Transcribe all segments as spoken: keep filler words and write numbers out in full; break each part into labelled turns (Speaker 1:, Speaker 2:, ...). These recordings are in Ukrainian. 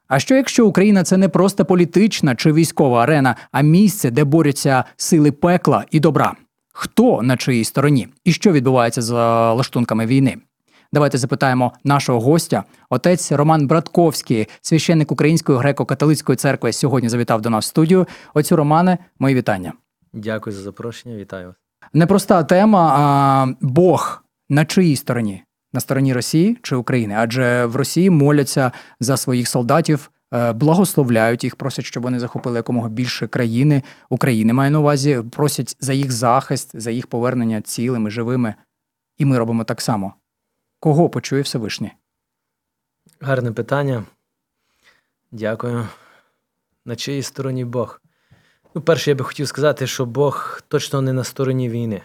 Speaker 1: А що якщо Україна – це не просто політична чи військова арена, а місце, де борються сили пекла і добра? Хто на чиїй стороні? І що відбувається з лаштунками війни? Давайте запитаємо нашого гостя. Отець Роман Братковський, священник Української греко-католицької церкви, сьогодні завітав до нас в студію. Отцю Романе, мої вітання.
Speaker 2: Дякую за запрошення, вітаю вас.
Speaker 1: Непроста тема, а Бог на чиїй стороні? На стороні Росії чи України? Адже в Росії моляться за своїх солдатів, благословляють їх, просять, щоб вони захопили якомога більше країни. України маю на увазі, просять за їх захист, за їх повернення цілими, живими. І ми робимо так само. Кого почує Всевишній?
Speaker 2: Гарне питання. Дякую. На чиїй стороні Бог? Ну, перше, я би хотів сказати, що Бог точно не на стороні війни.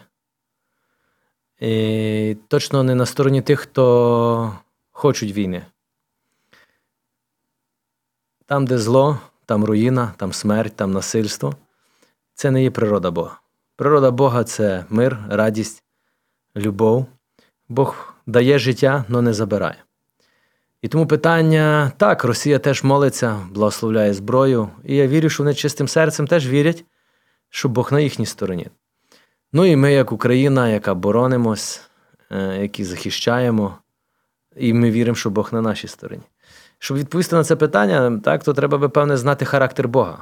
Speaker 2: І точно не на стороні тих, хто хочуть війни. Там, де зло, там руїна, там смерть, там насильство. Це не є природа Бога. Природа Бога – це мир, радість, любов. Бог дає життя, але не забирає. І тому питання, так, Росія теж молиться, благословляє зброю. І я вірю, що вони чистим серцем теж вірять, що Бог на їхній стороні. Ну і ми, як Україна, яка боронимось, які захищаємо, і ми віримо, що Бог на нашій стороні. Щоб відповісти на це питання, так, то треба би, певне, знати характер Бога.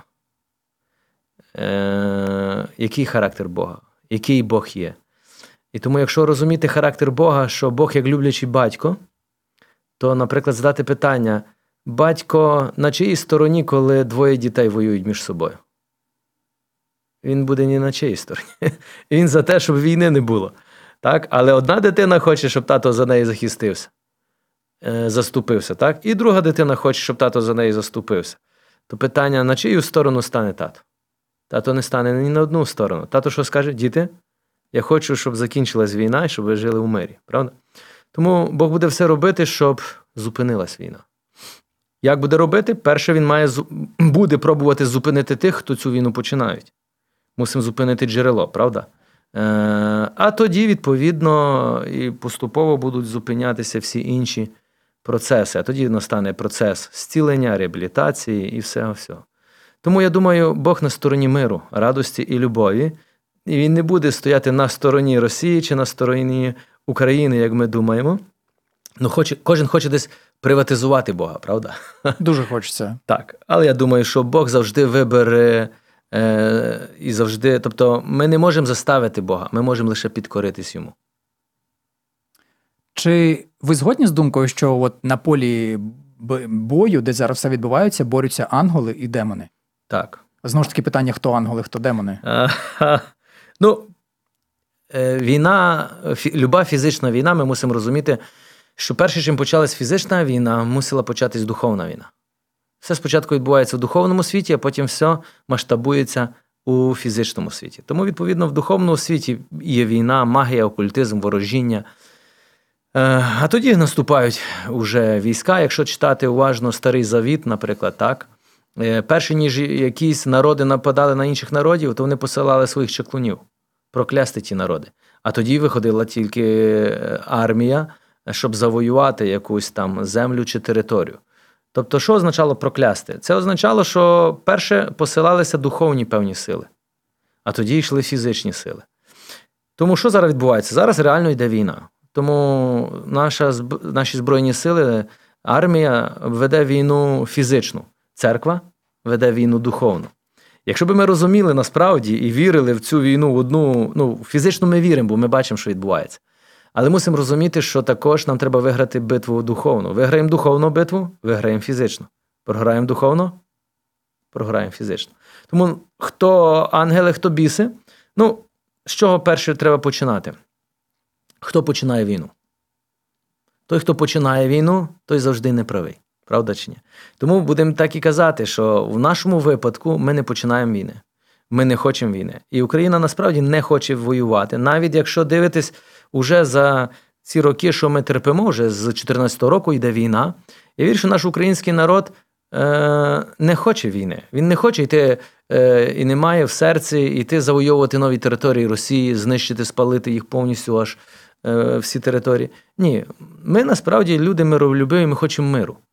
Speaker 2: Е, який характер Бога? Який Бог є? І тому, якщо розуміти характер Бога, що Бог як люблячий батько, то, наприклад, задати питання, батько на чиїй стороні, коли двоє дітей воюють між собою? Він буде ні на чиїй стороні. Він за те, щоб війни не було. Так? Але одна дитина хоче, щоб тато за неї захистився, заступився. Так? І друга дитина хоче, щоб тато за неї заступився. То питання, на чию сторону стане тато? Тато не стане ні на одну сторону. Тато що скаже? Діти, я хочу, щоб закінчилась війна і щоб ви жили у мирі. Правда? Тому Бог буде все робити, щоб зупинилась війна. Як буде робити? Перше, він має буде пробувати зупинити тих, хто цю війну починають. Мусимо зупинити джерело, правда? Е, а тоді, відповідно, і поступово будуть зупинятися всі інші процеси. А тоді настане процес зцілення, реабілітації і всього-всього. Тому, я думаю, Бог на стороні миру, радості і любові. І він не буде стояти на стороні Росії чи на стороні України, як ми думаємо. Ну, хоче, кожен хоче десь приватизувати Бога, правда?
Speaker 1: Дуже хочеться.
Speaker 2: Так, але я думаю, що Бог завжди вибере е, і завжди... Тобто ми не можемо заставити Бога, ми можемо лише підкоритись йому.
Speaker 1: Чи ви згодні з думкою, що от на полі бою, де зараз все відбувається, борються ангели і демони?
Speaker 2: Так.
Speaker 1: Знову ж таки питання, хто ангели, хто демони?
Speaker 2: А, ну, війна, люба фізична війна, ми мусимо розуміти, що перше, чим почалась фізична війна, мусила початись духовна війна. Все спочатку відбувається в духовному світі, а потім все масштабується у фізичному світі. Тому, відповідно, в духовному світі є війна, магія, окультизм, ворожіння. А тоді наступають уже війська, якщо читати уважно Старий Завіт, наприклад, так. Перше, ніж якісь народи нападали на інших народів, то вони посилали своїх чаклунів проклясти ті народи. А тоді виходила тільки армія, щоб завоювати якусь там землю чи територію. Тобто, що означало проклясти? Це означало, що перше посилалися духовні певні сили, а тоді йшли фізичні сили. Тому що зараз відбувається? Зараз реально йде війна. Тому наша, наші Збройні сили, армія веде війну фізичну, церква веде війну духовну. Якщо б ми розуміли насправді і вірили в цю війну одну, ну, фізично ми віримо, бо ми бачимо, що відбувається. Але мусимо розуміти, що також нам треба виграти битву духовну. Виграємо духовну битву, виграємо фізично. Програємо духовно, програємо фізично. Тому хто ангели, хто біси, ну, з чого перше треба починати? Хто починає війну? Той, хто починає війну, той завжди неправий. Правда чи ні? Тому будемо так і казати, що в нашому випадку ми не починаємо війни. Ми не хочемо війни. І Україна насправді не хоче воювати. Навіть якщо дивитись, уже за ці роки, що ми терпимо, вже з чотирнадцятого року йде війна. Я вірю, що наш український народ е- не хоче війни. Він не хоче йти е- і не має в серці йти завойовувати нові території Росії, знищити, спалити їх повністю аж е- всі території. Ні, ми насправді люди миролюбиві, ми хочемо миру.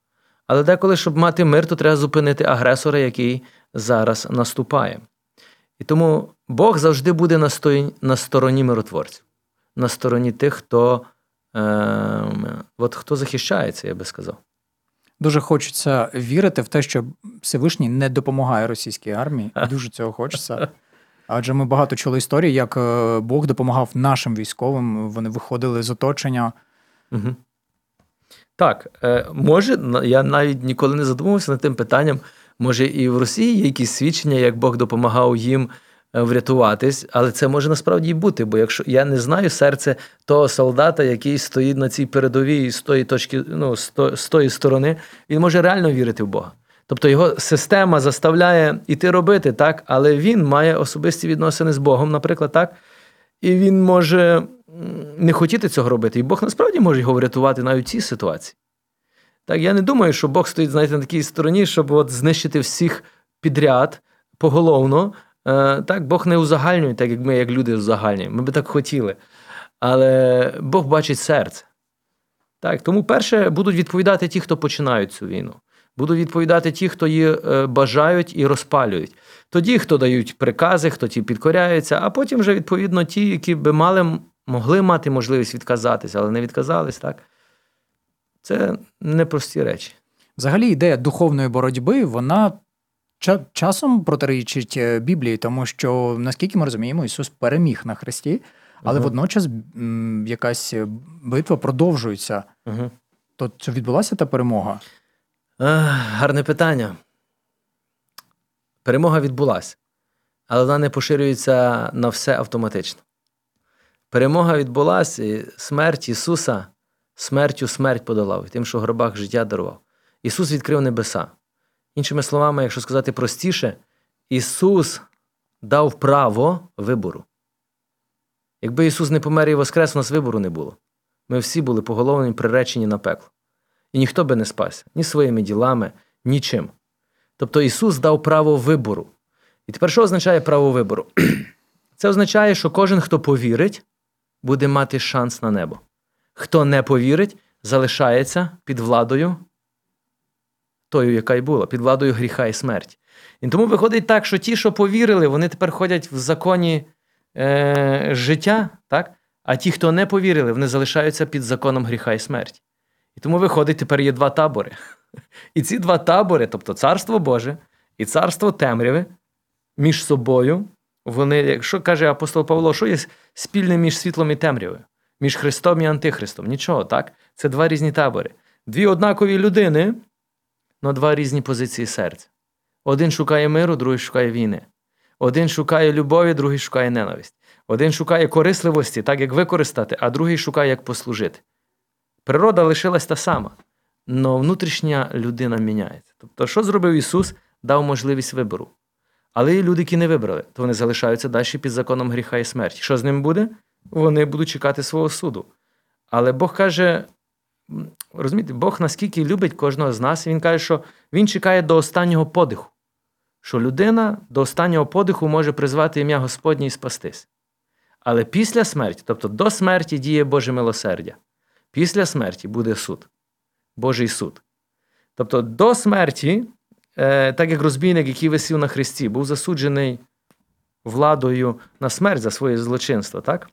Speaker 2: Але деколи, щоб мати мир, то треба зупинити агресора, який зараз наступає. І тому Бог завжди буде на, сто... на стороні миротворців, на стороні тих, хто, е... от, хто захищається, я би сказав.
Speaker 1: Дуже хочеться вірити в те, що Всевишній не допомагає російській армії. Дуже цього хочеться. Адже ми багато чули історій, як Бог допомагав нашим військовим, вони виходили з оточення.
Speaker 2: Угу. Так, е, може, я навіть ніколи не задумувався над тим питанням, може і в Росії є якісь свідчення, як Бог допомагав їм врятуватись, але це може насправді і бути, бо якщо я не знаю серце того солдата, який стоїть на цій передовій з тої точки, ну, з, то, з тої сторони, він може реально вірити в Бога. Тобто його система заставляє іти робити, так, але він має особисті відносини з Богом, наприклад, так, і він може не хотіти цього робити. І Бог насправді може його врятувати навіть в цій ситуації. Так, я не думаю, що Бог стоїть, знаєте, на такій стороні, щоб от знищити всіх підряд, поголовно. Е, так, Бог не узагальнює, так як ми, як люди, узагальнюємо. Ми би так хотіли. Але Бог бачить серце. Так, тому, перше, будуть відповідати ті, хто починають цю війну. Будуть відповідати ті, хто її е, бажають і розпалюють. Тоді, хто дають прикази, хто ті підкоряються, а потім вже, відповідно, ті, які би мали, могли мати можливість відказатися, але не відказались, так? Це непрості речі.
Speaker 1: Взагалі, ідея духовної боротьби, вона часом протирічить Біблії, тому що, наскільки ми розуміємо, Ісус переміг на хресті, але угу. водночас м, якась битва продовжується.
Speaker 2: Угу.
Speaker 1: То чи відбулася та перемога?
Speaker 2: Ах, гарне питання. Перемога відбулася, але вона не поширюється на все автоматично. Перемога відбулася, і смерть Ісуса смертю смерть подолав, тим, що в гробах життя дарував. Ісус відкрив небеса. Іншими словами, якщо сказати простіше, Ісус дав право вибору. Якби Ісус не помер і воскрес, у нас вибору не було. Ми всі були поголовлені, приречені на пекло. І ніхто би не спасся. Ні своїми ділами, нічим. Тобто Ісус дав право вибору. І тепер що означає право вибору? Це означає, що кожен, хто повірить, буде мати шанс на небо. Хто не повірить, залишається під владою тою, яка й була, під владою гріха і смерті. І тому виходить так, що ті, що повірили, вони тепер ходять в законі е, життя, так? А ті, хто не повірили, вони залишаються під законом гріха і смерті. І тому виходить, тепер є два табори. І ці два табори, тобто Царство Боже і Царство темряви, між собою, вони, якщо каже апостол Павло, що є спільне між світлом і темрявою? Між Христом і Антихристом. Нічого, так? Це два різні табори. Дві однакові людини, але два різні позиції серця. Один шукає миру, другий шукає війни. Один шукає любові, другий шукає ненависть. Один шукає корисливості, так як використати, а другий шукає, як послужити. Природа лишилась та сама, але внутрішня людина міняється. Тобто, що зробив Ісус? Дав можливість вибору. Але є люди, які не вибрали, то вони залишаються далі під законом гріха і смерті. Що з ним буде? Вони будуть чекати свого суду. Але Бог каже, розумієте, Бог наскільки любить кожного з нас, Він каже, що Він чекає до останнього подиху. Що людина до останнього подиху може призвати ім'я Господнє і спастись. Але після смерті, тобто до смерті діє Боже милосердя. Після смерті буде суд. Божий суд. Тобто до смерті, е, так як розбійник, який висів на хресті, був засуджений владою на смерть за своє злочинство, так?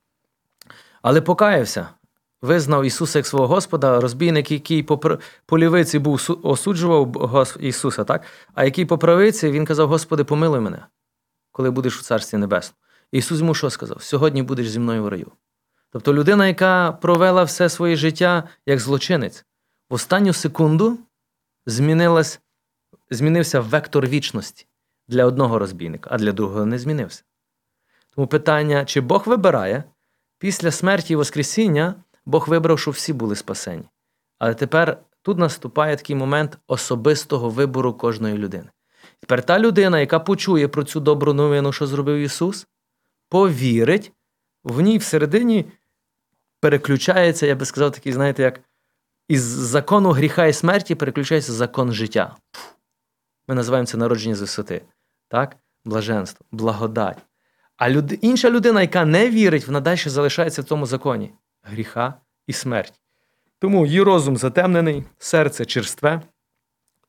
Speaker 2: Але покаявся, визнав Ісуса як свого Господа, розбійник, який по, по лівиці був, осуджував Ісуса, так? А який по правиці, він казав, Господи, помилуй мене, коли будеш у Царстві Небесному. Ісус йому що сказав? Сьогодні будеш зі мною в раю. Тобто людина, яка провела все своє життя як злочинець, в останню секунду змінилась, змінився вектор вічності для одного розбійника, а для другого не змінився. Тому питання, чи Бог вибирає? Після смерті і воскресіння Бог вибрав, щоб всі були спасені. Але тепер тут наступає такий момент особистого вибору кожної людини. Тепер та людина, яка почує про цю добру новину, що зробив Ісус, повірить, в ній всередині переключається, я би сказав, такий, знаєте, як із закону гріха і смерті переключається закон життя. Ми називаємо це народження з висоти. Так? Блаженство, благодать. А люд... інша людина, яка не вірить, вона далі залишається в тому законі гріха і смерті. Тому її розум затемнений, серце черстве,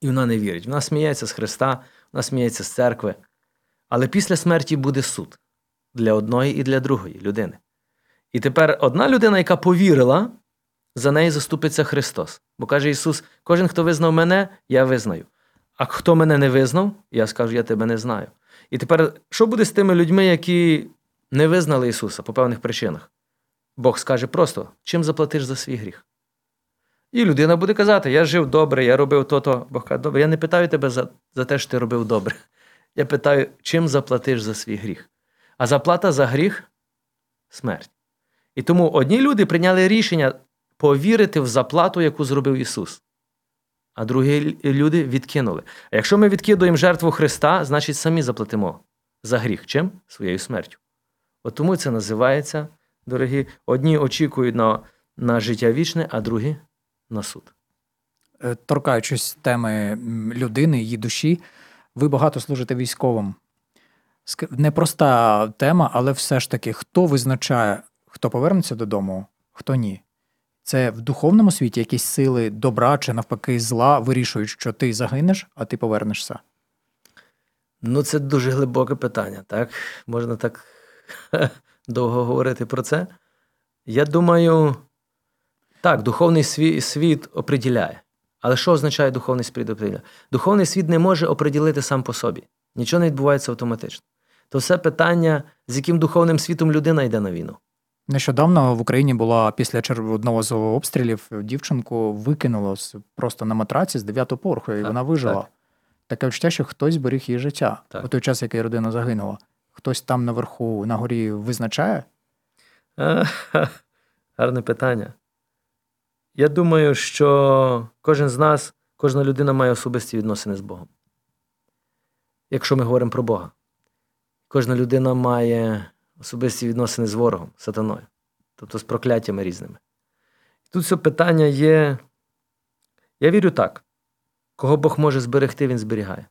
Speaker 2: І вона не вірить. Вона сміється з Христа, вона сміється з церкви. Але після смерті буде суд для одної і для другої людини. І тепер одна людина, яка повірила, за неї заступиться Христос. Бо каже Ісус, кожен, хто визнав мене, я визнаю. А хто мене не визнав, я скажу, я тебе не знаю. І тепер, що буде з тими людьми, які не визнали Ісуса по певних причинах? Бог скаже просто, чим заплатиш за свій гріх? І людина буде казати, я жив добре, я робив то-то. Бог каже, добре, я не питаю тебе за, за те, що ти робив добре. Я питаю, чим заплатиш за свій гріх? А заплата за гріх – смерть. І тому одні люди прийняли рішення повірити в заплату, яку зробив Ісус. А другі люди відкинули. А якщо ми відкидуємо жертву Христа, значить самі заплатимо за гріх. Чим? Своєю смертю. От тому це називається, дорогі, одні очікують на, на життя вічне, а другі – на суд.
Speaker 1: Торкаючись теми людини, її душі, ви багато служите військовим. Непроста тема, але все ж таки, хто визначає, хто повернеться додому, хто ні? Це в духовному світі якісь сили добра чи навпаки зла вирішують, що ти загинеш, а ти повернешся?
Speaker 2: Ну, це дуже глибоке питання, так? Можна так довго говорити про це. Я думаю, так, духовний світ, світ оприділяє. Але що означає духовний світ оприділяє? Духовний світ не може оприділити сам по собі. Нічого не відбувається автоматично. То все питання, з яким духовним світом людина йде на війну.
Speaker 1: Нещодавно в Україні була після одного з обстрілів дівчинку викинуло просто на матраці з дев'ятого поверху, і так, вона вижила. Так. Таке відчуття, що хтось зберіг її життя у той час, який родина загинула. Хтось там наверху, на горі визначає?
Speaker 2: Гарне питання. Я думаю, що кожен з нас, кожна людина має особисті відносини з Богом. Якщо ми говоримо про Бога. Кожна людина має особисті відносини з ворогом, сатаною. Тобто з прокляттями різними. Тут все питання є... Я вірю так. Кого Бог може зберегти, Він зберігає.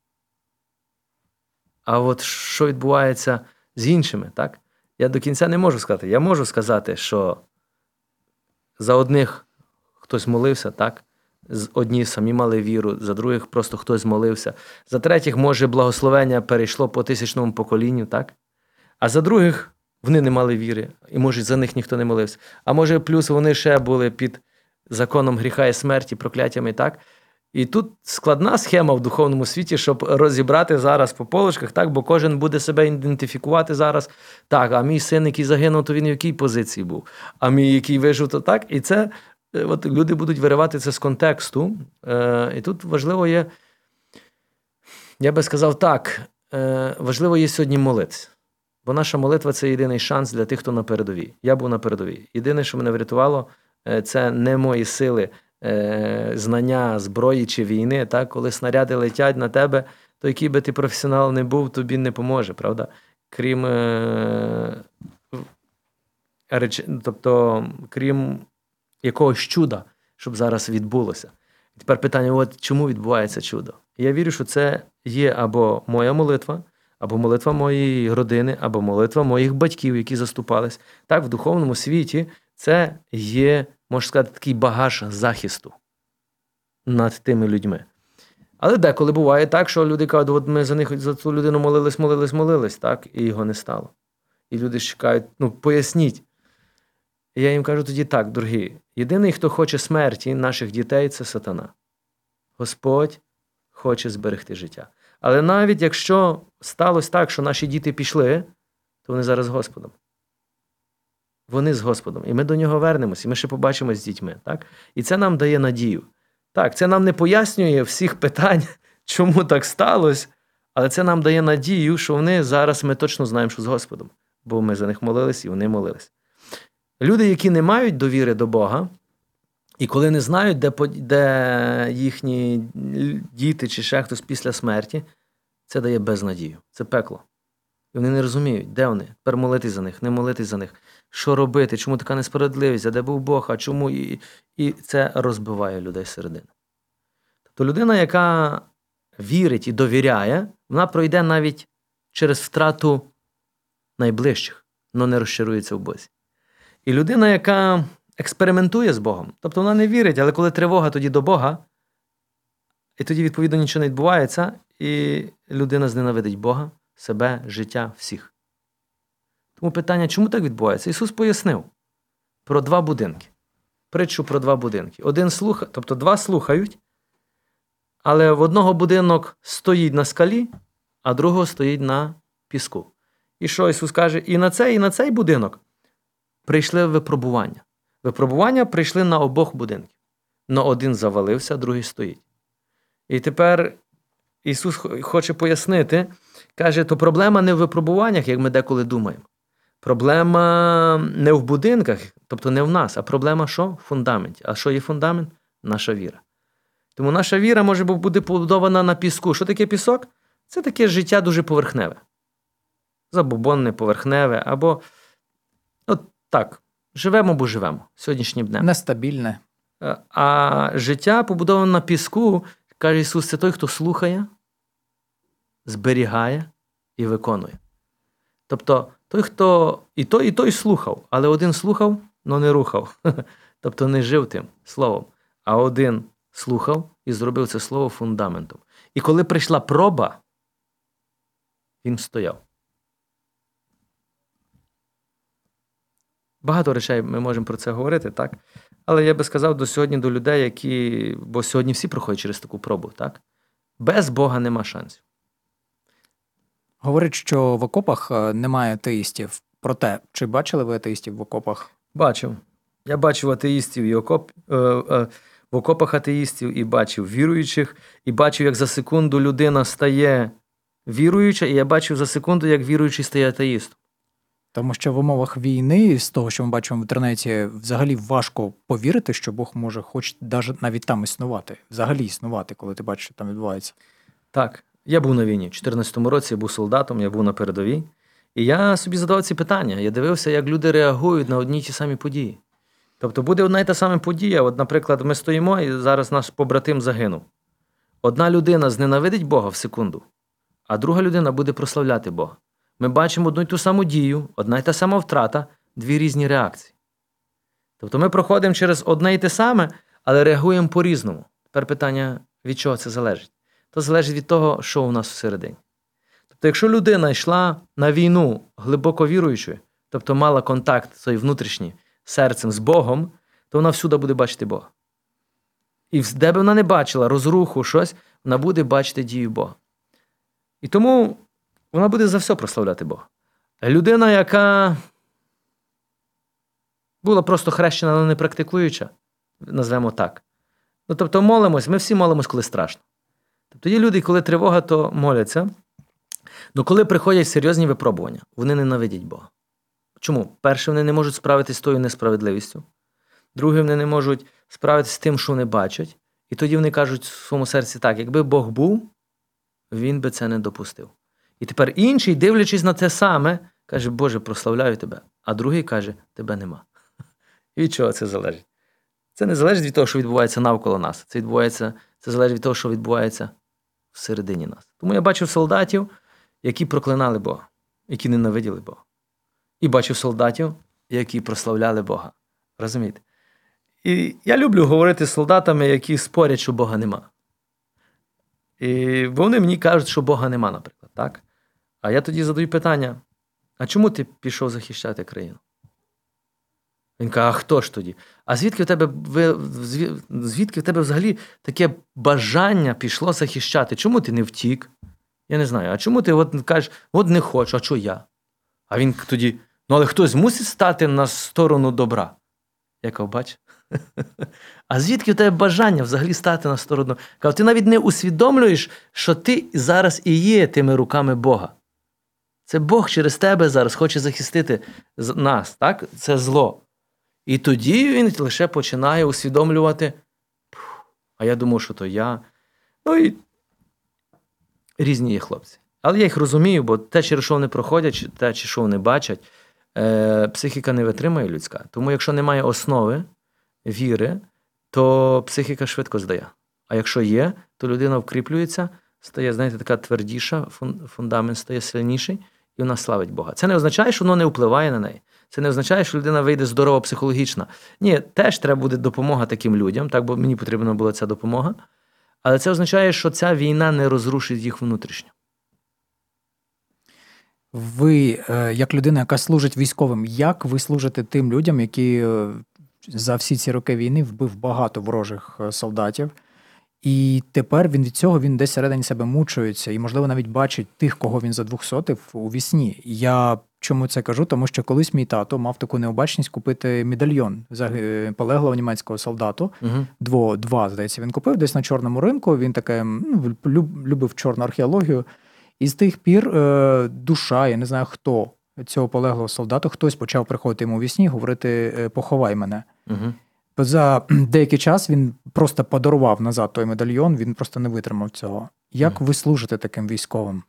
Speaker 2: А от що відбувається з іншими, так? Я до кінця не можу сказати. Я можу сказати, що за одних хтось молився, так? Одні самі мали віру, за других просто хтось молився. За третіх, може, благословення перейшло по тисячному поколінню, так? А за других вони не мали віри, і, може, за них ніхто не молився. А може, плюс вони ще були під законом гріха і смерті, прокляттями, так? І тут складна схема в духовному світі, щоб розібрати зараз по полочках, так? Бо кожен буде себе ідентифікувати зараз. Так, а мій син, який загинув, то він в якій позиції був? А мій, який вижив, то так? І це, от люди будуть виривати це з контексту. Е, і тут важливо є, я би сказав так, е, важливо є сьогодні молитися. Бо наша молитва – це єдиний шанс для тих, хто на передовій. Я був на передовій. Єдине, що мене врятувало, це не мої сили, знання зброї чи війни. Так? Коли снаряди летять на тебе, то який би ти професіонал не був, тобі не поможе, правда? Крім, тобто, крім якогось чуда, щоб зараз відбулося. І тепер питання, от чому відбувається чудо? Я вірю, що це є або моя молитва, або молитва моєї родини, або молитва моїх батьків, які заступались. Так, в духовному світі це є, можна сказати, такий багаж захисту над тими людьми. Але деколи буває так, що люди кажуть, от ми за них, за цю людину молились, молились, молились, так, і його не стало. І люди чекають, ну, поясніть. І я їм кажу тоді так, дорогі, єдиний, хто хоче смерті наших дітей, це сатана. Господь хоче зберегти життя. Але навіть якщо сталося так, що наші діти пішли, то вони зараз з Господом. Вони з Господом. І ми до нього вернемось, і ми ще побачимось з дітьми. Так? І це нам дає надію. Так, це нам не пояснює всіх питань, чому так сталося, але це нам дає надію, що вони зараз, ми точно знаємо, що з Господом. Бо ми за них молились, і вони молились. Люди, які не мають довіри до Бога, і коли не знають, де, де їхні діти чи ще хтось після смерті, це дає безнадію. Це пекло. І вони не розуміють, де вони. Тепер молитись за них, не молитись за них. Що робити, чому така несправедливість, а де був Бог, а чому? І, і це розбиває людей середини. Тобто людина, яка вірить і довіряє, вона пройде навіть через втрату найближчих, але не розчарується в Бозі. І людина, яка експериментує з Богом, тобто вона не вірить, але коли тривога тоді до Бога, І тоді, відповідно, нічого не відбувається, і людина зненавидить Бога, себе, життя, всіх. Тому питання, чому так відбувається? Ісус пояснив про два будинки. Притчу про два будинки. Один слуха, тобто два слухають, але в одного будинок стоїть на скалі, а другого стоїть на піску. І що Ісус каже? І на цей, і на цей будинок прийшли випробування. Випробування прийшли на обох будинків. Но один завалився, другий стоїть. І тепер Ісус хоче пояснити, каже, то проблема не в випробуваннях, як ми деколи думаємо. Проблема не в будинках, тобто не в нас, а проблема що? В фундаменті. А що є фундамент? Наша віра. Тому наша віра може бути побудована на піску. Що таке пісок? Це таке життя дуже поверхневе. Забобонне, поверхневе, або от так, живемо, бо живемо сьогоднішнім днем.
Speaker 1: Нестабільне.
Speaker 2: А життя побудоване на піску, каже Ісус, це той, хто слухає, зберігає і виконує. Тобто той, хто і той, і той слухав, але один слухав, але не рухав. Тобто не жив тим словом. А один слухав і зробив це слово фундаментом. І коли прийшла проба, він стояв. Багато речей ми можемо про це говорити, так? Але я би сказав до сьогодні до людей, які, бо сьогодні всі проходять через таку пробу, так? Без Бога нема шансів.
Speaker 1: Говорять, що в окопах немає атеїстів. Проте, чи бачили ви атеїстів в окопах?
Speaker 2: Бачив. Я бачив атеїстів і окоп, е, е, в окопах атеїстів, і бачив віруючих, і бачив, як за секунду людина стає віруюча, і я бачив за секунду, як віруючий стає атеїстом.
Speaker 1: Тому що в умовах війни, з того, що ми бачимо в інтернеті, взагалі важко повірити, що Бог може хоч навіть там існувати. Взагалі існувати, коли ти бачиш, що там відбувається.
Speaker 2: Так. Я був на війні. У чотирнадцятому році я був солдатом, я був на передовій. І я собі задавав ці питання. Я дивився, як люди реагують на одні й ті самі події. Тобто буде одна й та сама подія. От, наприклад, ми стоїмо, і зараз наш побратим загинув. Одна людина зненавидить Бога в секунду, а друга людина буде прославляти Бога. Ми бачимо одну й ту саму дію, одна й та сама втрата, дві різні реакції. Тобто ми проходимо через одне й те саме, але реагуємо по-різному. Тепер питання, від чого це залежить? То залежить від того, що у нас всередині. Тобто, якщо людина йшла на війну глибоко віруючою, тобто мала контакт свій внутрішній серцем з Богом, то вона всюди буде бачити Бога. І де б вона не бачила розруху, щось, вона буде бачити дію Бога. І тому вона буде за все прославляти Бога. Людина, яка була просто хрещена, але не практикуюча, назвемо так. Ну, тобто молимось, ми всі молимось, коли страшно. Тобто є люди, коли тривога, то моляться. Ну, коли приходять серйозні випробування, вони ненавидять Бога. Чому? Перше, вони не можуть справитися з тою несправедливістю. Друге, вони не можуть справитися з тим, що вони бачать. І тоді вони кажуть в своєму серці так, якби Бог був, він би це не допустив. І тепер інший, дивлячись на те саме, каже, Боже, прославляю тебе. А другий каже, тебе нема. І від чого це залежить? Це не залежить від того, що відбувається навколо нас. Це відбувається, це залежить від того, що відбувається всередині нас. Тому я бачив солдатів, які проклинали Бога, які ненавиділи Бога. І бачив солдатів, які прославляли Бога. Розумієте? І я люблю говорити з солдатами, які спорять, що Бога нема. І вони мені кажуть, що Бога нема, наприклад. Так? А я тоді задаю питання, а чому ти пішов захищати країну? Він каже, а хто ж тоді? А звідки в тебе, звідки в тебе взагалі таке бажання пішло захищати? Чому ти не втік? Я не знаю. А чому ти от кажеш, от не хочу, а що я? А він тоді, ну але хтось мусить стати на сторону добра. Я кажу, бач? А звідки в тебе бажання взагалі стати на сторону? Кажу, ти навіть не усвідомлюєш, що ти зараз і є тими руками Бога. Це Бог через тебе зараз хоче захистити нас, так? Це зло. І тоді він лише починає усвідомлювати, а я думав, що то я. Ну і різні є хлопці. Але я їх розумію, бо те, через що вони проходять, те, чи що вони бачать, е, психіка не витримає людська. Тому якщо немає основи, віри, то психіка швидко здає. А якщо є, то людина вкріплюється, стає, знаєте, така твердіша, фундамент стає сильніший, і вона славить Бога. Це не означає, що воно не впливає на неї. Це не означає, що людина вийде здорова психологічно. Ні, теж треба буде допомога таким людям, так, бо мені потрібна була ця допомога. Але це означає, що ця війна не розрушить їх внутрішньо.
Speaker 1: Ви, як людина, яка служить військовим, як ви служите тим людям, які за всі ці роки війни вбив багато ворожих солдатів, і тепер він від цього він десь всередині себе мучується і, можливо, навіть бачить тих, кого він задвухсотив у вісні. Я чому це кажу? Тому що колись мій тато мав таку необачність купити медальйон полеглого німецького солдату. Угу. Дво, два, здається, він купив десь на чорному ринку. Він таке, ну, любив чорну археологію. І з тих пір е, душа, я не знаю хто, цього полеглого солдата, хтось почав приходити йому у вісні і говорити «поховай мене». Угу. За деякий час він просто подарував назад той медальйон, він просто не витримав цього. Як угу. ви служите таким військовим?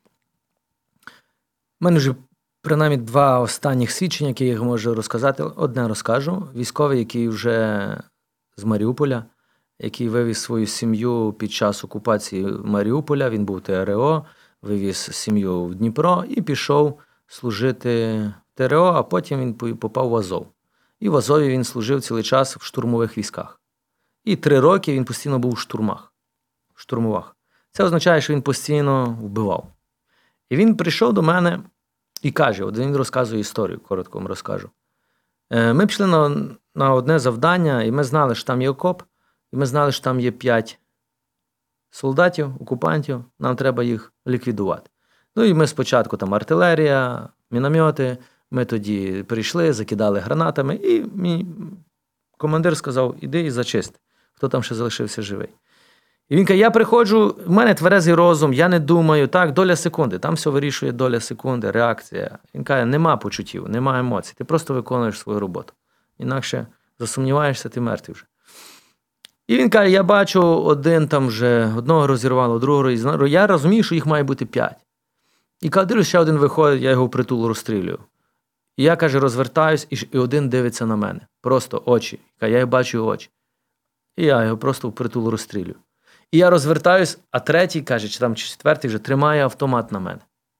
Speaker 2: У мене вже принаймні два останніх свідчення, які я можу розказати. Одне розкажу. Військовий, який вже з Маріуполя, який вивіз свою сім'ю під час окупації Маріуполя, він був Т Р О, вивіз сім'ю в Дніпро і пішов служити в Т Р О, а потім він попав в Азов. І в Азові він служив цілий час в штурмових військах. І три роки він постійно був у штурмах, в штурмовах. Це означає, що він постійно вбивав. І він прийшов до мене і каже, от він розказує історію, коротко вам розкажу. Ми пішли на, на одне завдання, і ми знали, що там є окоп, і ми знали, що там є п'ять солдатів, окупантів, нам треба їх ліквідувати. Ну і ми спочатку там артилерія, міномети, ми тоді прийшли, закидали гранатами, і мій командир сказав, іди і зачисти, хто там ще залишився живий. І він каже, я приходжу, в мене тверезий розум, я не думаю, так, доля секунди, там все вирішує доля секунди, реакція. Він каже, нема почуттів, нема емоцій, ти просто виконуєш свою роботу. Інакше засумніваєшся, ти мертвий вже. І він каже, я бачу, один там вже, одного розірвало, другого розірвало, я розумію, що їх має бути п'ять. І каже, дивлюсь, ще один виходить, я його в притул розстрілюю. І я, каже, розвертаюсь, і один дивиться на мене. Просто очі. Каже, я бачу очі. І я його просто в притул розстрілюю. І я розвертаюсь, а третій, каже, чи там чи четвертий вже тримає автомат на мене.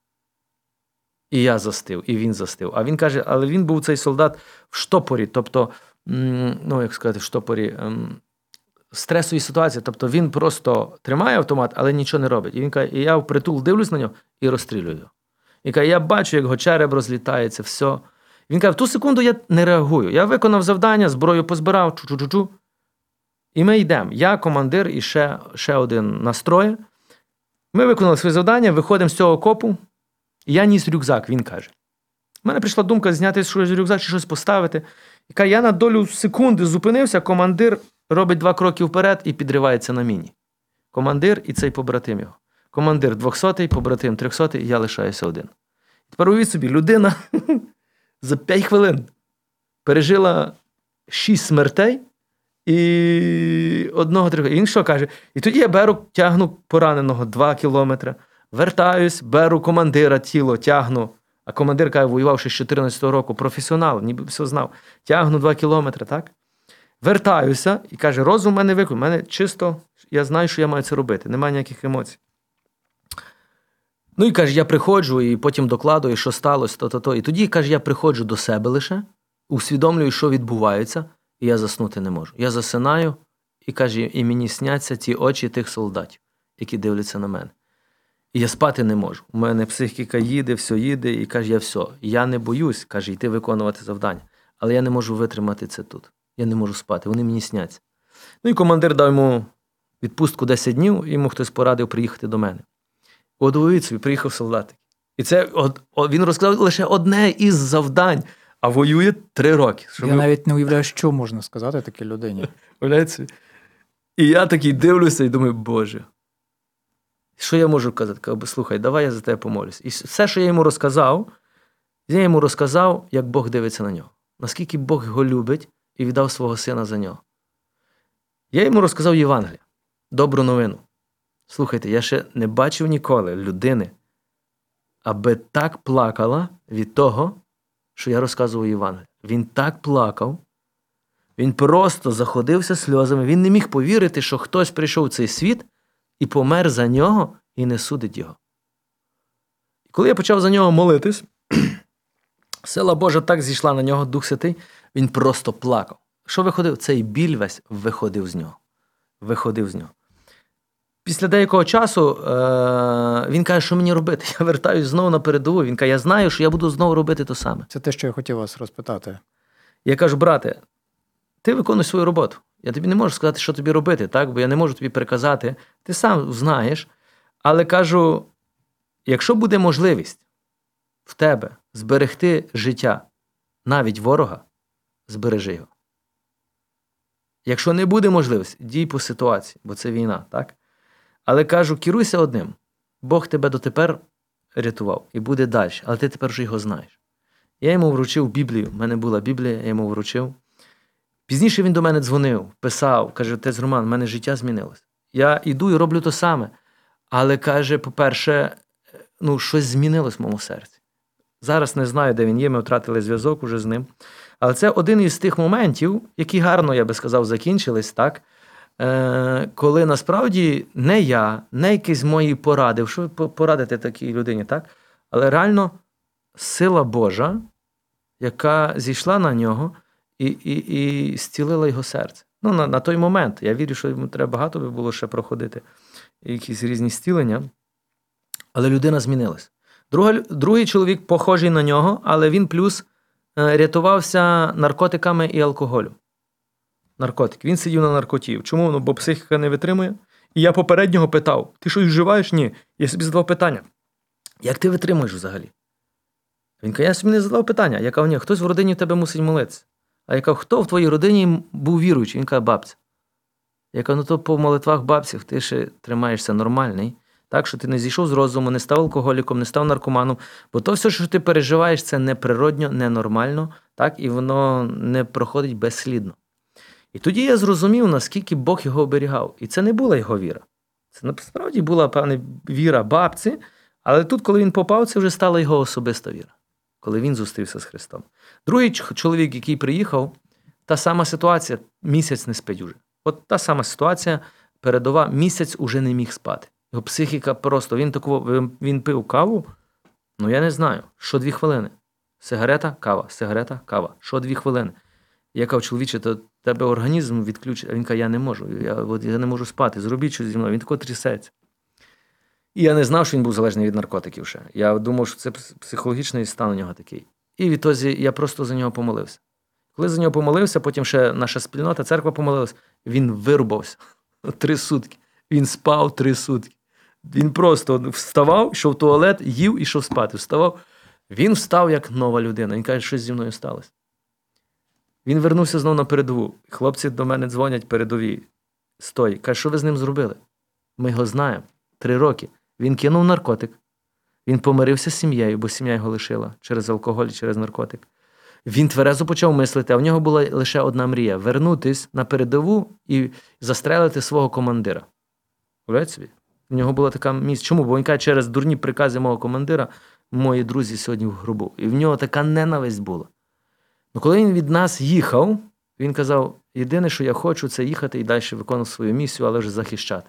Speaker 2: І я застив, і він застив. А він каже, але він був цей солдат в штопорі, тобто, ну, як сказати, в штопорі, стресовій ситуації, тобто він просто тримає автомат, але нічого не робить. І він каже, і я впритул дивлюсь на нього і розстрілюю його. І каже, я бачу, як його череп розлітається, все. Він каже, в ту секунду я не реагую. Я виконав завдання, зброю позбирав, чу-чу-чу-чу. І ми йдемо. Я, командир і ще, ще один настрої. Ми виконали своє завдання, виходимо з цього окопу, і я ніс рюкзак, він каже. У мене прийшла думка зняти щось з рюкзак чи щось поставити. І каже, я на долю секунди зупинився, командир робить два кроки вперед і підривається на міні. Командир і цей побратим його. Командир двохсотий, побратим трьохсотий, і я лишаюся один. Тепер уявіть собі, людина за п'ять хвилин пережила шість смертей і одного трьох. І він що каже? І тоді я беру, тягну пораненого два кілометри, вертаюсь, беру командира, тіло, тягну. А командир, каже, воював ще з чотирнадцятого року, професіонал, ніби все знав. Тягну два кілометри, так? Вертаюся і каже, розум в мене виконує. У мене чисто, я знаю, що я маю це робити. Немає ніяких емоцій. Ну і каже, я приходжу і потім докладую, що сталося, то-то-то. І тоді, каже, я приходжу до себе лише, усвідомлюю, що відбувається, і я заснути не можу. Я засинаю, і, каже, і мені сняться ті очі тих солдатів, які дивляться на мене. І я спати не можу. У мене психіка їде, все їде, і каже, я все. Я не боюсь, каже, йти виконувати завдання. Але я не можу витримати це тут. Я не можу спати, вони мені сняться. Ну і командир дав йому відпустку десять днів, і йому хтось порадив приїхати до мене. От уявіть собі, приїхав солдатик. І це от, от, він розказав лише одне із завдань, а воює три роки.
Speaker 1: Я ми... навіть не уявляю, що можна сказати такій людині.
Speaker 2: Уявляєте собі? І я такий дивлюся і думаю, Боже, що я можу казати? Кажу, слухай, давай я за тебе помолюсь. І все, що я йому розказав, я йому розказав, як Бог дивиться на нього. Наскільки Бог його любить і віддав свого сина за нього. Я йому розказав Євангелія, добру новину. Слухайте, я ще не бачив ніколи людини, аби так плакала від того, що я розказував Євангелія. Він так плакав, він просто заходився сльозами, він не міг повірити, що хтось прийшов в цей світ і помер за нього і не судить його. І коли я почав за нього молитись, сила Божа так зійшла на нього, Дух Святий, він просто плакав. Що виходив? Цей біль весь виходив з нього. Виходив з нього. після деякого часу е- він каже, що мені робити. Я вертаюсь знову на передову. Він каже, я знаю, що я буду знову робити те саме.
Speaker 1: Це те, що я хотів вас розпитати.
Speaker 2: Я кажу, брате, ти виконуй свою роботу. Я тобі не можу сказати, що тобі робити, так? Бо я не можу тобі приказати. Ти сам знаєш. Але кажу, якщо буде можливість в тебе зберегти життя навіть ворога, збережи його. Якщо не буде можливості, дій по ситуації, бо це війна, так? Але кажу, керуйся одним. Бог тебе дотепер рятував і буде далі, але ти тепер вже його знаєш. Я йому вручив Біблію, в мене була Біблія, я йому вручив. Пізніше він до мене дзвонив, писав, каже, отець Роман, в мене життя змінилось. Я йду і роблю те саме. Але, каже, по-перше, ну, щось змінилось в моєму серці. Зараз не знаю, де він є, ми втратили зв'язок уже з ним. Але це один із тих моментів, які гарно, я би сказав, закінчились, так? Е, коли насправді не я, не якісь мої поради, що ви порадите такій людині, так? Але реально сила Божа, яка зійшла на нього і, і, і зцілила його серце. Ну, на, на той момент. Я вірю, що йому треба багато би було ще проходити якісь різні зцілення. Але людина змінилась. Друга, другий чоловік похожий на нього, але він плюс е, рятувався наркотиками і алкоголем. Наркотик. Він сидів на наркоті. Чому? Ну, бо психіка не витримує. І я попереднього питав, ти щось вживаєш? Ні. Я собі задав питання. Як ти витримуєш взагалі? Він каже, я собі не задав питання. Я кажу, ні, хтось в родині в тебе мусить молитися. А я кажу, хто в твоїй родині був віруючий? Він каже, бабця. Я кажу, ну то по молитвах бабців ти ще тримаєшся нормальний. Так, що ти не зійшов з розуму, не став алкоголіком, не став наркоманом. Бо то все, що ти переживаєш, це неприродньо, ненормально, так, і воно не проходить безслідно. І тоді я зрозумів, наскільки Бог його оберігав. І це не була його віра. Це насправді була, певна, віра бабці, але тут, коли він попав, це вже стала його особиста віра. Коли він зустрівся з Христом. Другий чоловік, який приїхав, та сама ситуація, місяць не спить уже. От та сама ситуація, передова, місяць уже не міг спати. Його психіка просто, він такого, він пив каву, ну я не знаю, що дві хвилини. Сигарета, кава, сигарета, кава, що дві хвилини. Я кажу, чоловіче, то тебе організм відключить. А він каже, я не можу, я, от, я не можу спати, зробіть щось зі мною. Він тако трясеться. І я не знав, що він був залежний від наркотиків ще. Я думав, що це психологічний стан у нього такий. І відтоді я просто за нього помолився. Коли за нього помолився, потім ще наша спільнота, церква помолилась, він вирубався. Три сутки. Він спав три сутки. Він просто вставав, йшов в туалет, їв і йшов спати. Вставав. Він встав як нова людина. Він каже, щось зі мною сталося. Він вернувся знову на передову. Хлопці до мене дзвонять передові. Стой. Каже, що ви з ним зробили? Ми його знаємо. Три роки. Він кинув наркотик. Він помирився з сім'єю, бо сім'я його лишила через алкоголь, через наркотик. Він тверезо почав мислити, а в нього була лише одна мрія – вернутись на передову і застрелити свого командира. Уявляєте собі? В нього була така місць. Чому? Бо він каже, через дурні прикази мого командира мої друзі сьогодні в гробу. І в нього така ненависть була. Ну, коли він від нас їхав, він казав, єдине, що я хочу, це їхати і далі виконувати свою місію, але вже захищати.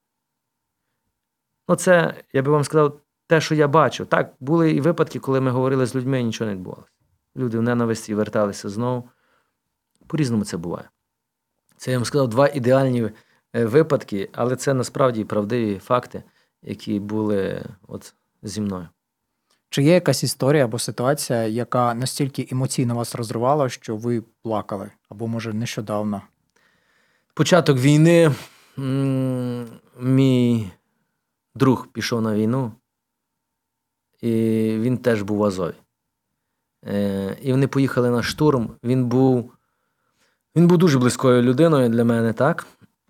Speaker 2: Ну, це, я би вам сказав, те, що я бачу. Так, були і випадки, коли ми говорили з людьми, і нічого не відбувалося. Люди в ненависті верталися знову. По-різному це буває. Це, я вам сказав, два ідеальні випадки, але це насправді правдиві факти, які були от зі мною.
Speaker 1: Чи є якась історія або ситуація, яка настільки емоційно вас розривала, що ви плакали? Або, може, нещодавно?
Speaker 2: Початок війни. М- мій друг пішов на війну, і він теж був в Азові. Е- і вони поїхали на штурм. Він був, він був дуже близькою людиною для мене, так?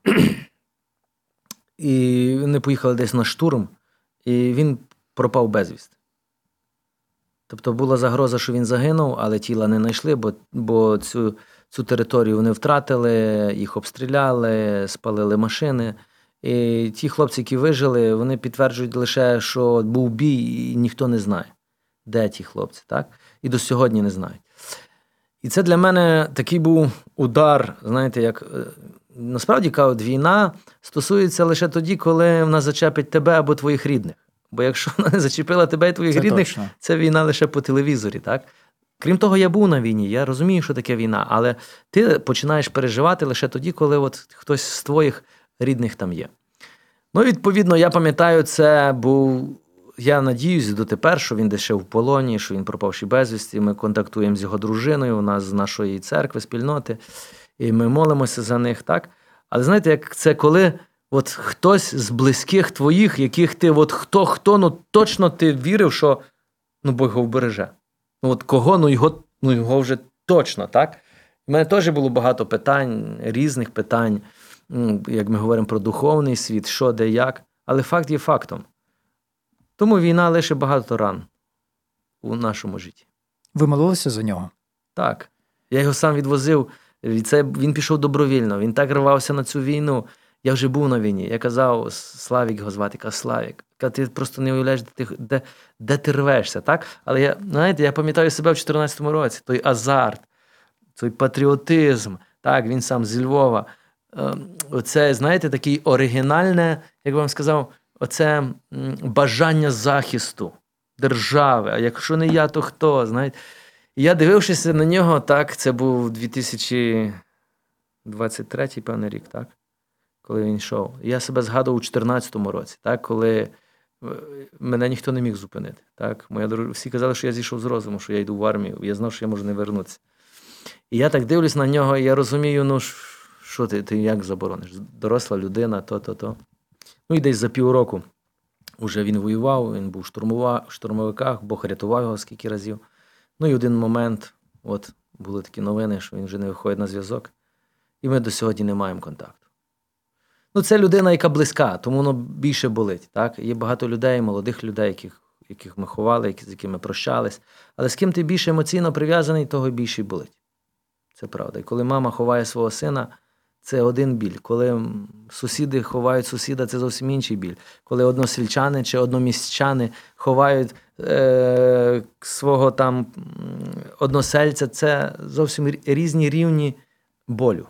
Speaker 2: І вони поїхали десь на штурм, і він пропав безвісти. Тобто була загроза, що він загинув, але тіла не знайшли, бо, бо цю, цю територію вони втратили, їх обстріляли, спалили машини. І ті хлопці, які вижили, вони підтверджують лише, що був бій, і ніхто не знає, де ті хлопці, так? І до сьогодні не знають. І це для мене такий був удар, знаєте, як... Насправді, кажуть, війна стосується лише тоді, коли вона зачепить тебе або твоїх рідних. Бо якщо вона не зачепила тебе і твоїх
Speaker 1: це
Speaker 2: рідних,
Speaker 1: точно.
Speaker 2: Це війна лише по телевізорі, так? Крім того, я був на війні, я розумію, що таке війна, але ти починаєш переживати лише тоді, коли от хтось з твоїх рідних там є. Ну, відповідно, я пам'ятаю, це був, я надіюсь дотепер, що він десь ще в полоні, що він пропавший безвісті. Ми контактуємо з його дружиною, у нас з нашої церкви, спільноти, і ми молимося за них, так? Але знаєте, як це коли от хтось з близьких твоїх, яких ти, от хто-хто, ну точно ти вірив, що ну, Бог його вбереже. Ну, от кого, ну його, ну його вже точно, так? У мене теж було багато питань, різних питань, як ми говоримо про духовний світ, що, де, як. Але факт є фактом. Тому війна лише багато ран у нашому житті.
Speaker 1: Ви молилися за нього?
Speaker 2: Так. Я його сам відвозив. Це, він пішов добровільно. Він так рвався на цю війну. Я вже був на війні. Я казав, Славік його звати, казав, Славік. Ти просто не уявляєш, де ти, де, де ти рвешся, так? Але я, знаєте, я пам'ятаю себе в чотирнадцятому році. Той азарт, той патріотизм. Так, він сам зі Львова. Оце, знаєте, такий оригінальне, як вам сказав, оце бажання захисту держави. А якщо не я, то хто, знаєте? І я, дивившись на нього, так, це був дві тисячі двадцять третій, певний рік, так? Коли він йшов. Я себе згадував у чотирнадцятому році, так, коли мене ніхто не міг зупинити. Так? Моя друж... Всі казали, що я зійшов з розуму, що я йду в армію. Я знав, що я можу не вернутися. І я так дивлюсь на нього, і я розумію, ну, що ти, ти як заборониш? Доросла людина, то-то-то. Ну, і десь за півроку вже він воював, він був в штурмовиках, Бог рятував його скільки разів. Ну, і один момент, от, були такі новини, що він вже не виходить на зв'язок. І ми до сьогодні не маємо контакту. Ну, це людина, яка близька, тому воно більше болить. Так? Є багато людей, молодих людей, яких, яких ми ховали, які, з якими прощались. Але з ким ти більше емоційно прив'язаний, того більше й болить. Це правда. І коли мама ховає свого сина, це один біль. Коли сусіди ховають сусіда, це зовсім інший біль. Коли односельчани чи одномісцяни ховають е- свого там односельця, це зовсім різні рівні болю.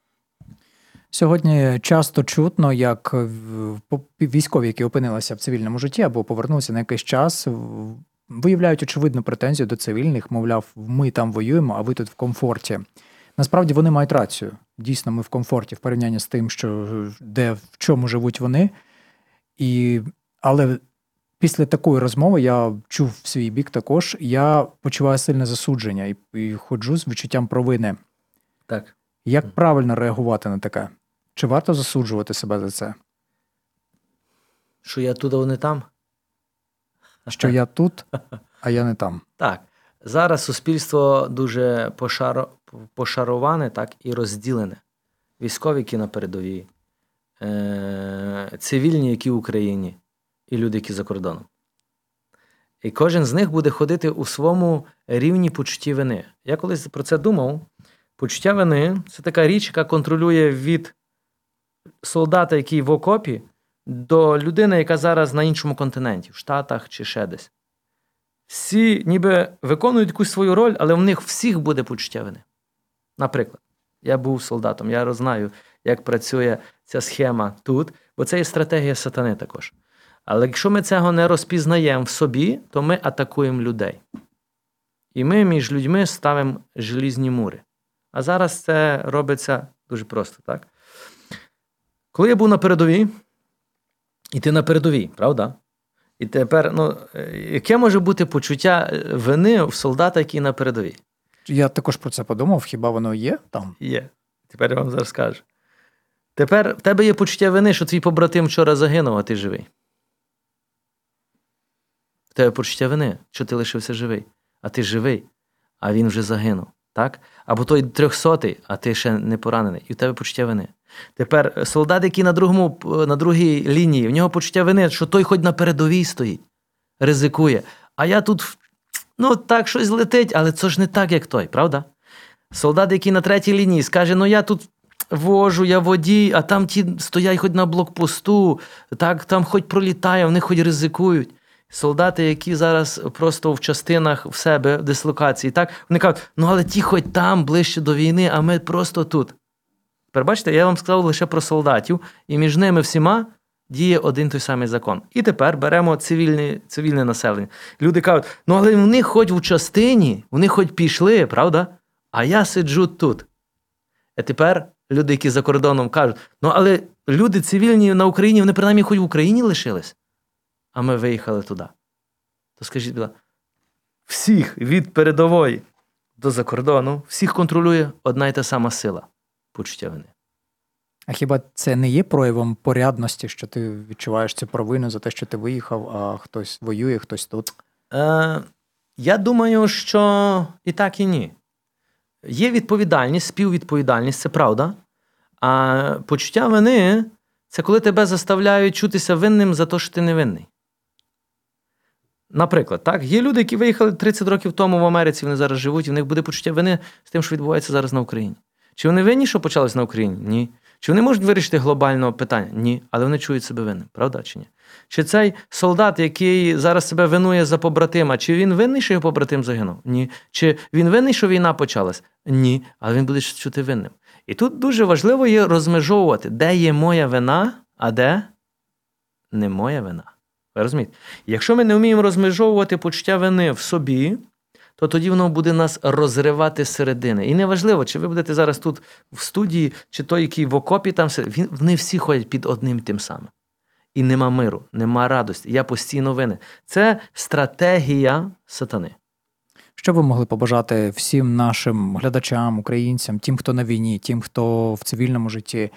Speaker 1: Сьогодні часто чутно, як військові, які опинилися в цивільному житті або повернулися на якийсь час, виявляють очевидну претензію до цивільних, мовляв, ми там воюємо, а ви тут в комфорті. Насправді вони мають рацію. Дійсно, ми в комфорті в порівнянні з тим, що де, в чому живуть вони. І, але після такої розмови я чув в свій бік також, я почуваю сильне засудження і, і ходжу з відчуттям провини.
Speaker 2: Так.
Speaker 1: Як правильно реагувати на таке? Чи варто засуджувати себе за це?
Speaker 2: Що я тут, а вони там?
Speaker 1: Що я тут, а я не там.
Speaker 2: Так. Зараз суспільство дуже пошаро... пошароване, так, і розділене. Військові, які на передовій, е... цивільні, які в Україні, і люди, які за кордоном. І кожен з них буде ходити у своєму рівні почутті вини. Я колись про це думав. Почуття вини – це така річ, яка контролює від солдата, який в окопі, до людини, яка зараз на іншому континенті, в Штатах чи ще десь. Всі ніби виконують якусь свою роль, але в них всіх буде почуття вини. Наприклад, я був солдатом, я знаю, як працює ця схема тут, бо це є стратегія сатани також. Але якщо ми цього не розпізнаємо в собі, то ми атакуємо людей. І ми між людьми ставимо желізні мури. А зараз це робиться дуже просто, так? Коли я був на передовій, і ти на передовій, правда? І тепер, ну, яке може бути почуття вини в солдата, який на передовій?
Speaker 1: Я також про це подумав, хіба воно є там?
Speaker 2: Є. Тепер я вам зараз скажу. Тепер в тебе є почуття вини, що твій побратим вчора загинув, а ти живий. В тебе почуття вини, що ти лишився живий, а ти живий, а він вже загинув. Так? Або той трьохсотий, а ти ще не поранений. І в тебе почуття вини. Тепер солдат, який на, другому, на другій лінії, в нього почуття вини, що той хоч на передовій стоїть, ризикує. А я тут, ну так, щось летить, але це ж не так, як той, правда? Солдат, який на третій лінії, скаже, ну я тут вожу, я водій, а там ті стоять хоч на блокпосту, так, там хоч пролітає, вони хоч ризикують. Солдати, які зараз просто в частинах в себе, в дислокації, так, вони кажуть, ну але ті хоч там, ближче до війни, а ми просто тут. Тепер бачите, я вам сказав лише про солдатів, і між ними всіма діє один той самий закон. І тепер беремо цивільне, цивільне населення. Люди кажуть, ну але вони хоч в частині, вони хоч пішли, правда? А я сиджу тут. А тепер люди, які за кордоном, кажуть, ну але люди цивільні на Україні, вони принаймні хоч в Україні лишились, а ми виїхали туди. То скажіть, будь ласка, всіх від передової до закордону, всіх контролює одна й та сама сила – почуття вини.
Speaker 1: А хіба це не є проявом порядності, що ти відчуваєш цю провину за те, що ти виїхав, а хтось воює, хтось тут?
Speaker 2: Е, я думаю, що і так, і ні. Є відповідальність, співвідповідальність, це правда. А почуття вини – це коли тебе заставляють чутися винним за те, що ти не винний. Наприклад, так, є люди, які виїхали тридцять років тому в Америці, вони зараз живуть, і в них буде почуття вини з тим, що відбувається зараз на Україні. Чи вони винні, що почалось на Україні? Ні. Чи вони можуть вирішити глобального питання? Ні. Але вони чують себе винним. Правда чи ні? Чи цей солдат, який зараз себе винує за побратима, чи він винний, що його побратим загинув? Ні. Чи він винний, що війна почалась? Ні. Але він буде чути винним. І тут дуже важливо є розмежовувати, де є моя вина, а де не моя вина. Ви розумієте? Якщо ми не вміємо розмежовувати почуття вини в собі, то тоді воно буде нас розривати зсередини. І неважливо, чи ви будете зараз тут в студії, чи той, який в окопі, там він, вони всі ходять під одним тим самим. І нема миру, нема радості. Я постійно винен. Це стратегія сатани.
Speaker 1: Що ви могли побажати всім нашим глядачам, українцям, тим, хто на війні, тим, хто в цивільному житті?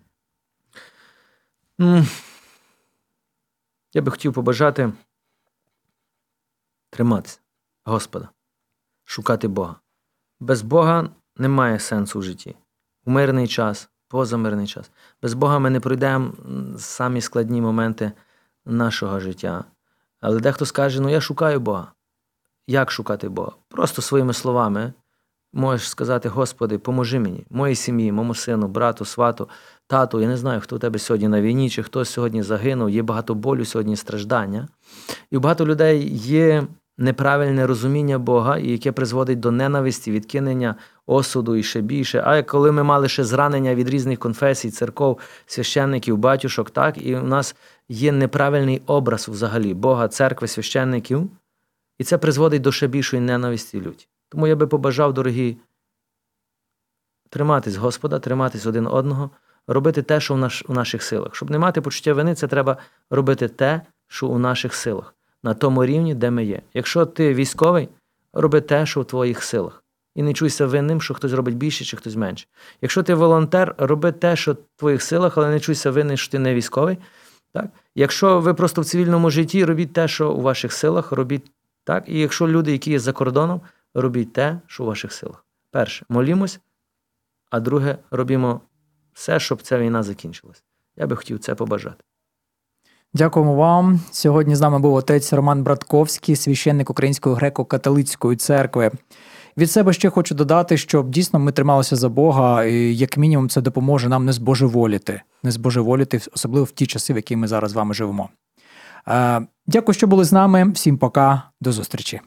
Speaker 2: Я би хотів побажати триматися Господа, шукати Бога. Без Бога немає сенсу в житті. У мирний час, позамирний час. Без Бога ми не пройдемо самі складні моменти нашого життя. Але дехто скаже, ну я шукаю Бога. Як шукати Бога? Просто своїми словами можеш сказати, Господи, поможи мені, моїй сім'ї, моєму сину, брату, свату, тату. Я не знаю, хто у тебе сьогодні на війні, чи хтось сьогодні загинув. Є багато болю сьогодні, страждання. І у багато людей є неправильне розуміння Бога, і яке призводить до ненависті, відкинення, осуду і ще більше. А коли ми мали ще зранення від різних конфесій, церков, священників, батюшок, так, і у нас є неправильний образ взагалі Бога, церкви, священників, і це призводить до ще більшої ненависті і люті. Тому я би побажав, дорогі, триматись Господа, триматись один одного, робити те, що в, наш, в наших силах. Щоб не мати почуття вини, це треба робити те, що у наших силах. На тому рівні, де ми є. Якщо ти військовий, роби те, що в твоїх силах. І не чуйся винним, що хтось робить більше, чи хтось менше. Якщо ти волонтер, роби те, що в твоїх силах, але не чуйся винним, що ти не військовий. Так? Якщо ви просто в цивільному житті, робіть те, що у ваших силах, робіть так. І якщо люди, які є за кордоном, робіть те, що у ваших силах. Перше, молімось, а друге, робімо все, щоб ця війна закінчилась. Я би хотів це побажати.
Speaker 1: Дякуємо вам. Сьогодні з нами був отець Роман Братковський, священник Української греко-католицької церкви. Від себе ще хочу додати, щоб дійсно ми трималися за Бога, і як мінімум це допоможе нам не збожеволіти. Не збожеволіти, особливо в ті часи, в які ми зараз з вами живемо. Дякую, що були з нами. Всім пока. До зустрічі.